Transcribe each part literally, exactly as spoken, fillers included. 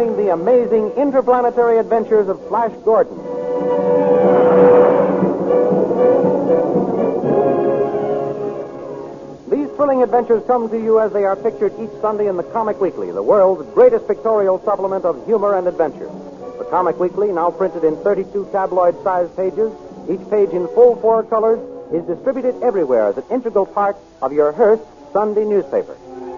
presenting the amazing interplanetary adventures of Flash Gordon. These thrilling adventures come to you as they are pictured each Sunday in the Comic Weekly, the world's greatest pictorial supplement of humor and adventure. The Comic Weekly, now printed in thirty-two tabloid-sized pages, each page in full four colors, is distributed everywhere as an integral part of your Hearst Sunday newspaper.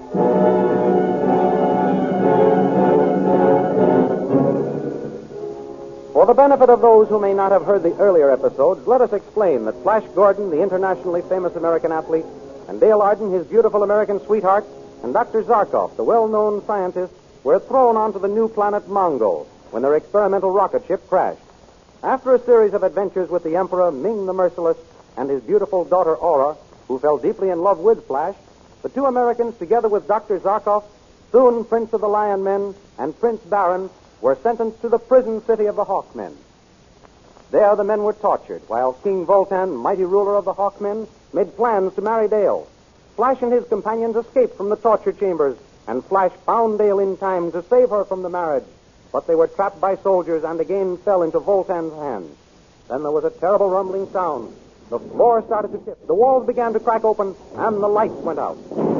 For the benefit of those who may not have heard the earlier episodes, let us explain that Flash Gordon, the internationally famous American athlete, and Dale Arden, his beautiful American sweetheart, and Doctor Zarkov, the well-known scientist, were thrown onto the new planet Mongo when their experimental rocket ship crashed. After a series of adventures with the Emperor, Ming the Merciless, and his beautiful daughter Aura, who fell deeply in love with Flash, the two Americans, together with Doctor Zarkov, soon Prince of the Lion Men, and Prince Baron, were sentenced to the prison city of the Hawkmen. There the men were tortured, while King Voltan, mighty ruler of the Hawkmen, made plans to marry Dale. Flash and his companions escaped from the torture chambers, and Flash found Dale in time to save her from the marriage. But they were trapped by soldiers and again fell into Voltan's hands. Then there was a terrible rumbling sound. The floor started to shift. The walls began to crack open, and the lights went out.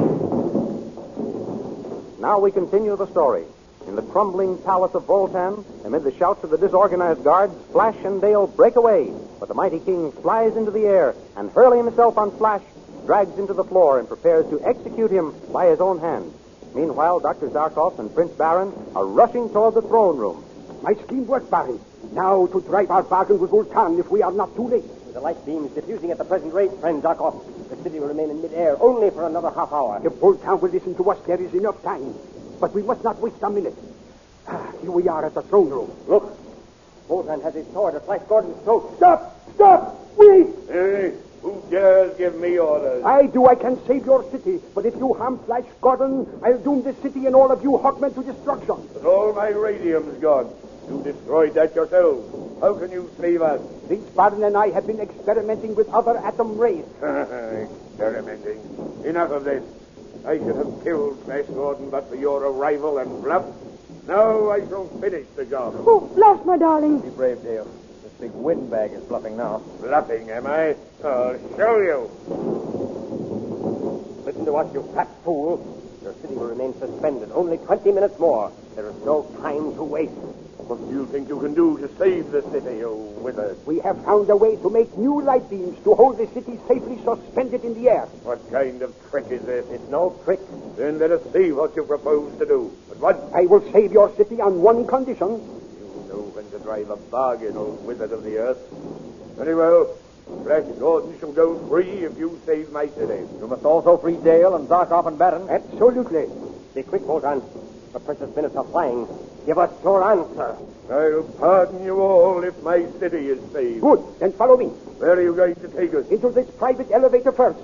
Now we continue the story. In the crumbling palace of Voltan, amid the shouts of the disorganized guards, Flash and Dale break away. But the mighty king flies into the air and, hurling himself on Flash, drags him to the floor and prepares to execute him by his own hand. Meanwhile, Doctor Zarkov and Prince Baron are rushing toward the throne room. My scheme worked, Baron. Now to drive our bargain with Voltan if we are not too late. With the light beams diffusing at the present rate, friend Zarkov, the city will remain in midair only for another half hour. If Voltan will listen to us, there is enough time. But we must not waste a minute. Ah, here we are at the throne room. Look. Voltan has his sword at Flash Gordon's throat. Stop! Stop! Wait! Hey, who dares give me orders? I do. I can save your city. But if you harm Flash Gordon, I'll doom this city and all of you Hawkmen to destruction. But all my radium's gone. You destroyed that yourself. How can you save us? Prince Baron and I have been experimenting with other atom rays. Experimenting. Enough of this. I should have killed Flash Gordon but for your arrival and bluff. Now I shall finish the job. Oh, Flash, my darling. Be brave, Dale. This big windbag is bluffing now. Bluffing, am I? I'll show you. Listen to us, you fat fool. Your city will remain suspended only twenty minutes more. There is no time to waste. What do you think you can do to save the city, you wizard? We have found a way to make new light beams to hold the city safely suspended in the air. What kind of trick is this? It's no trick. Then let us see what you propose to do. But what? I will save your city on one condition. You know when to drive a bargain, old wizard of the earth. Very well. Flash Gordon shall go free if you save my city. You must also free Dale and Zarkov and Baron. Absolutely. Be quick, Voltan. The precious minutes are flying. Give us your answer. I'll pardon you all if my city is saved. Good. Then follow me. Where are you going to take us? Into this private elevator first.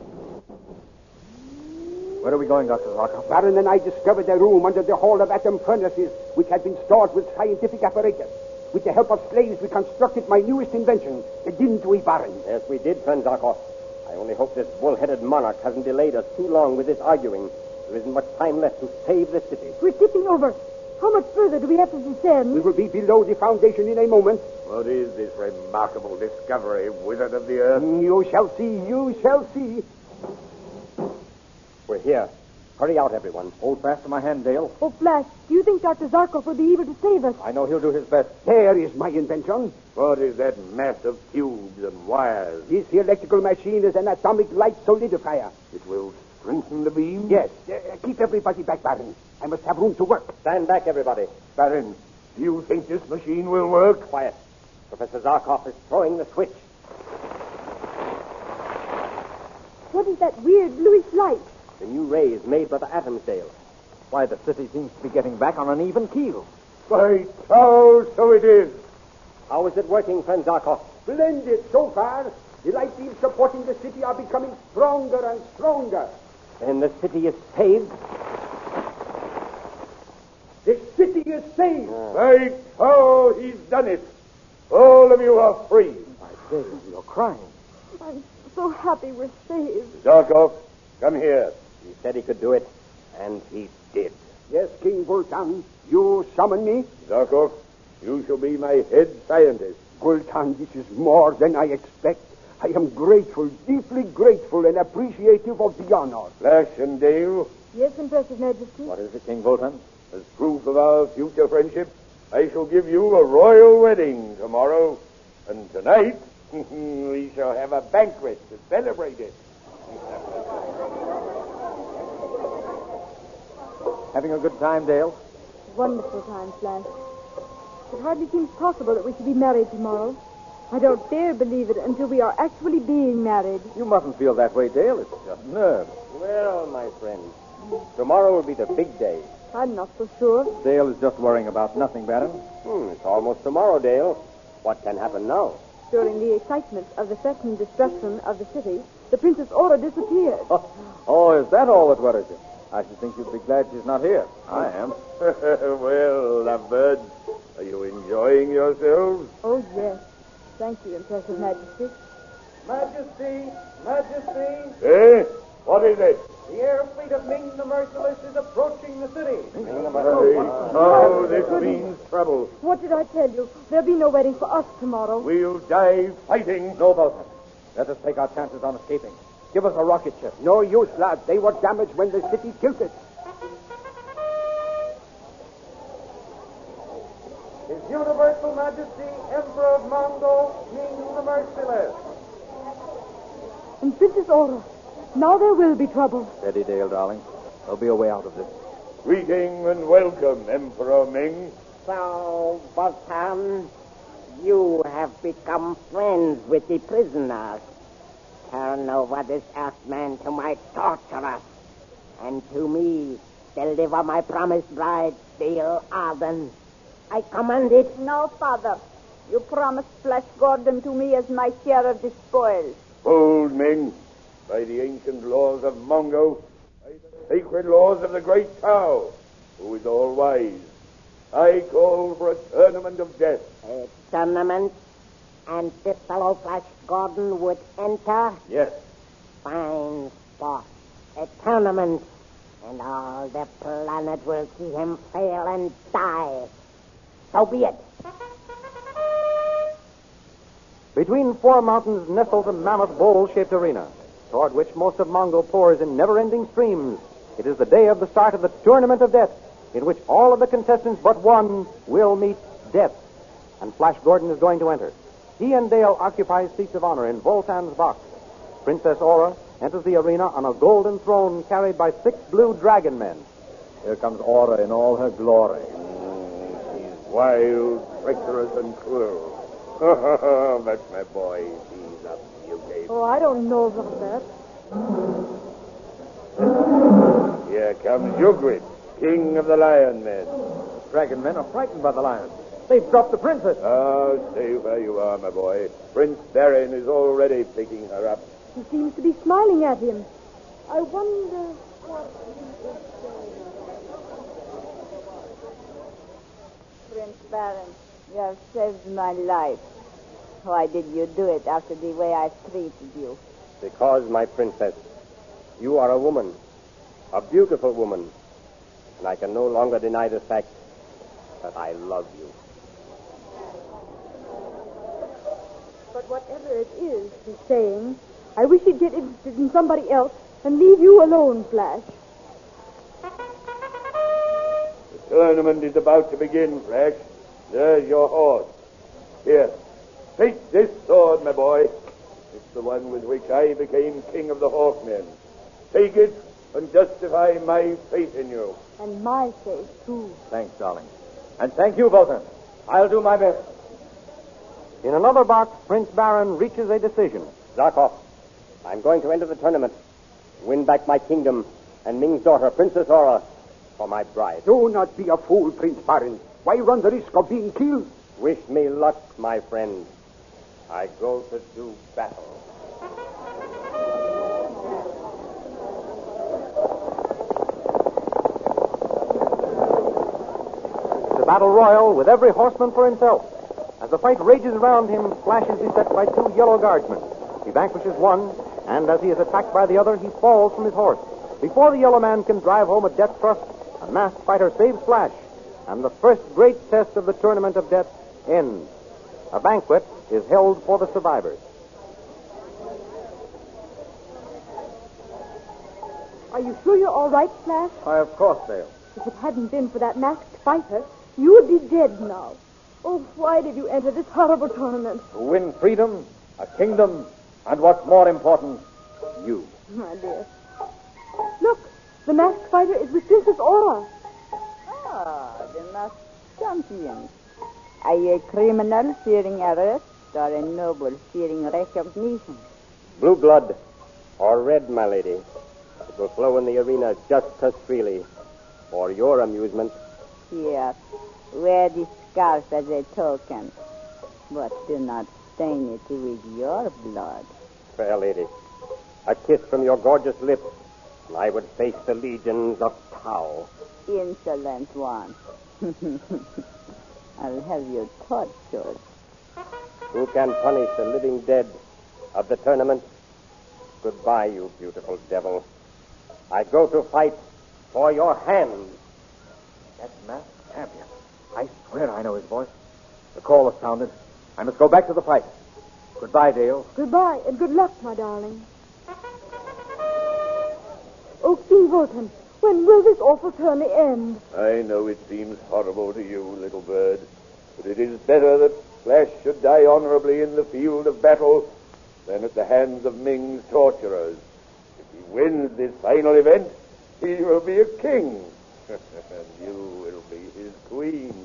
Where are we going, Doctor Zarkov? Baron and I discovered a room under the Hall of Atom Furnaces which had been stored with scientific apparatus. With the help of slaves, we constructed my newest invention, the didn't we, Baron? Yes, we did, friend Zarkov. I only hope this bull-headed monarch hasn't delayed us too long with this arguing. There isn't much time left to save the city. We're tipping over. How much further do we have to descend? We will be below the foundation in a moment. What is this remarkable discovery, wizard of the earth? You shall see, you shall see. We're here. Hurry out, everyone. Hold fast to my hand, Dale. Oh, Flash, do you think Doctor Zarkov will be able to save us? I know he'll do his best. There is my invention. What is that mass of tubes and wires? This electrical machine is an atomic light solidifier. It will strengthen the beam? Yes. Uh, keep everybody back, Baron. I must have room to work. Stand back, everybody. Baron, do you think this machine will work? Quiet. Professor Zarkov is throwing the switch. What is that weird bluish light? The new rays made by the atoms, Dale. Why, the city seems to be getting back on an even keel. By Charles, so it is. How is it working, friend Zarkov? Splendid so far. The light beams supporting the city are becoming stronger and stronger. Then the city is saved? The city is saved. By Charles, he's done it. All of you are free. My Dale, you're crying. I'm so happy we're saved. Zarkov, come here. He said he could do it, and he did. Yes, King Vultan. You summon me? Zarkov, you shall be my head scientist. Vultan, this is more than I expect. I am grateful, deeply grateful, and appreciative of the honor. Flash and Dale, Yes, Impressive Majesty. What is it, King Vultan? as proof of our future friendship, I shall give you a royal wedding tomorrow. And tonight, we shall have a banquet to celebrate it. Having a good time, Dale? Wonderful time, Flash. It hardly seems possible that we should be married tomorrow. I don't dare believe it until we are actually being married. You mustn't feel that way, Dale. It's just nerves. Well, my friend, tomorrow will be the big day. I'm not so sure. Dale is just worrying about nothing, Baron. Hmm, it's almost tomorrow, Dale. What can happen now? During the excitement of the threatened destruction of the city, the Princess Aura disappeared. Oh, oh, is that all that worries you? I should think you'd be glad she's not here. I am. Well, lovebirds, are you enjoying yourselves? Oh, yes. Thank you, Impressive Majesty. Majesty, Majesty, Eh? What is it? the air fleet of Ming the Merciless is approaching the city. Oh, this means trouble. What did I tell you? There'll be no wedding for us tomorrow. We'll die fighting. No, Vultan. Let us take our chances on escaping. Give us a rocket ship. No use, lad. They were damaged when the city tilted. His Universal Majesty, Emperor of Mongol, Ming the Merciless. And Princess Aura, now there will be trouble. Steady, Dale, darling. There'll be a way out of this. Greeting and welcome, Emperor Ming. So, Vultan, you have become friends with the prisoners. Turn over this Earthman to my torturers, and to me deliver my promised bride, Dale Arden. I command it. No, Father. You promised Flash Gordon to me as my share of the spoils. Hold, Ming. By the ancient laws of Mongo, by the sacred laws of the great Tao, who is all wise, I call for a tournament of death. A tournament, and this fellow Flash Gordon would enter. Yes. Fine sport. A tournament, and all the planet will see him fail and die. So be it. Between four mountains nestles a mammoth bowl-shaped arena, toward which most of Mongol pours in never-ending streams. It is the day of the start of the Tournament of Death, in which all of the contestants but one will meet death. And Flash Gordon is going to enter. He and Dale occupy seats of honor in Vultan's box. Princess Aura enters the arena on a golden throne carried by six blue dragon men. Here comes Aura in all her glory. He's wild, treacherous, and cruel. But my boy, he's a beauty. Oh, I don't know about that. Here comes Ugrit, king of the lion men. Dragon men are frightened by the lions. They've dropped the princess. Oh, stay where you are, my boy. Prince Baron is already picking her up. He seems to be smiling at him. I wonder what he is saying. Prince Baron, you have saved my life. Why did you do it after the way I treated you? Because, my princess, you are a woman, a beautiful woman, and I can no longer deny the fact that I love you. But whatever it is he's saying, I wish he'd get interested in somebody else and leave you alone, Flash. The tournament is about to begin, Flash. There's your horse. Here, take this sword, my boy. It's the one with which I became king of the Hawkmen. Take it and justify my faith in you. And my faith, too. Thanks, darling. And thank you, Vultan. I'll do my best. In another box, Prince Baron reaches a decision. Zarkov, I'm going to enter the tournament, win back my kingdom, and Ming's daughter, Princess Aura, for my bride. Do not be a fool, Prince Baron. Why run the risk of being killed? Wish me luck, my friend. I go to do battle. It's a battle royal with every horseman for himself. As the fight rages around him, Flash is beset by two yellow guardsmen. He vanquishes one, and as he is attacked by the other, he falls from his horse. Before the yellow man can drive home a death thrust, A masked fighter saves Flash, and the first great test of the Tournament of Death ends. A banquet is held for the survivors. Are you sure you're all right, Flash? Why, of course, Dale. If it hadn't been for that masked fighter, you would be dead now. Oh, why did you enter this horrible tournament? To win freedom, a kingdom, and what's more important, you. My dear. Look, the masked fighter is with Princess Aura. Ah, the masked champion. Are you a criminal fearing arrest or a noble fearing recognition? Blue blood or red, my lady. It will flow in the arena just as freely. For your amusement. Yes. Wear the scarf as a token. But do not stain it with your blood. Fair lady, a kiss from your gorgeous lips, and I would face the legions of Tau. Insolent one. I'll have you tortured. Who can punish the living dead of the tournament? Goodbye, you beautiful devil. I go to fight for your hand. That masked champion. I swear I know his voice. The call has sounded. I must go back to the fight. Goodbye, Dale. Goodbye, and good luck, my darling. Oh, King Vulcan, when will this awful tourney end? I know it seems horrible to you, little bird, but it is better that Flash should die honorably in the field of battle than at the hands of Ming's torturers. If he wins this final event, he will be a king, and you will be his queen.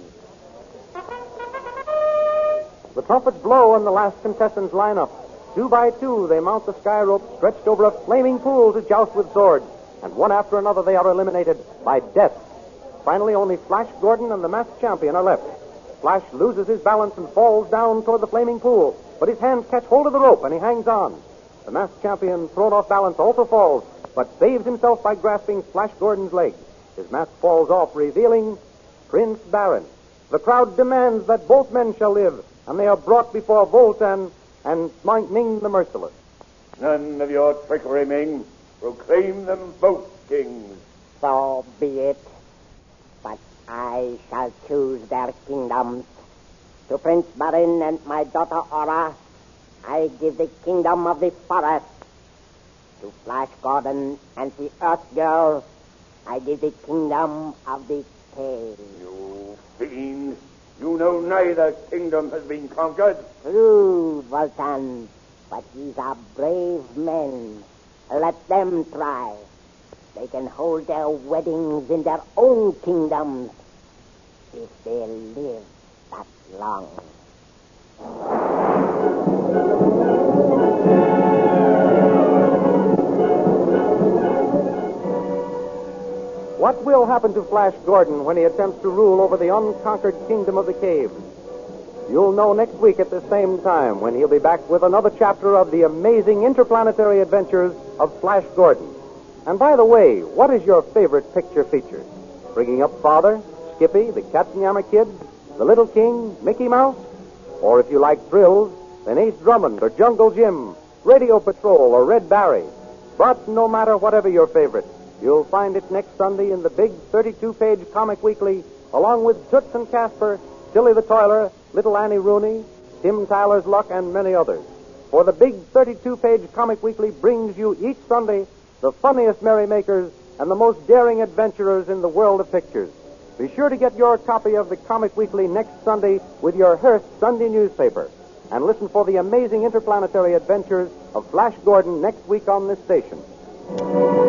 The trumpets blow and the last contestants line up. Two by two, they mount the sky rope stretched over a flaming pool to joust with swords, and one after another they are eliminated by death. Finally, only Flash Gordon and the masked champion are left. Flash loses his balance and falls down toward the flaming pool, but his hands catch hold of the rope and he hangs on. The masked champion, thrown off balance, also falls, but saves himself by grasping Flash Gordon's leg. His mask falls off, revealing Prince Barin. The crowd demands that both men shall live, and they are brought before Voltan and Ming the Merciless. None of your trickery, Ming. Proclaim them both kings. So be it. But I shall choose their kingdoms. To Prince Barin and my daughter Aura, I give the kingdom of the forest. To Flash Gordon and the Earth Girl, I give the kingdom of the cave. You fiend. You know neither kingdom has been conquered. True, Vulcan. But these are brave men. Let them try. They can hold their weddings in their own kingdoms if they live that long. What will happen to Flash Gordon when he attempts to rule over the unconquered kingdom of the caves? You'll know next week at the same time when he'll be back with another chapter of the amazing interplanetary adventures of Flash Gordon. And by the way, what is your favorite picture feature? Bringing Up Father, Skippy, the Katzenjammer Kids, The Little King, Mickey Mouse? Or if you like thrills, then Ace Drummond or Jungle Jim, Radio Patrol or Red Barry. But no matter whatever your favorite, you'll find it next Sunday in the big thirty-two page Comic Weekly, along with Toots and Casper, Tilly the Toiler, Little Annie Rooney, Tim Tyler's Luck, and many others. For the big thirty-two page Comic Weekly brings you each Sunday the funniest merrymakers and the most daring adventurers in the world of pictures. Be sure to get your copy of the Comic Weekly next Sunday with your Hearst Sunday newspaper. And listen for the amazing interplanetary adventures of Flash Gordon next week on this station.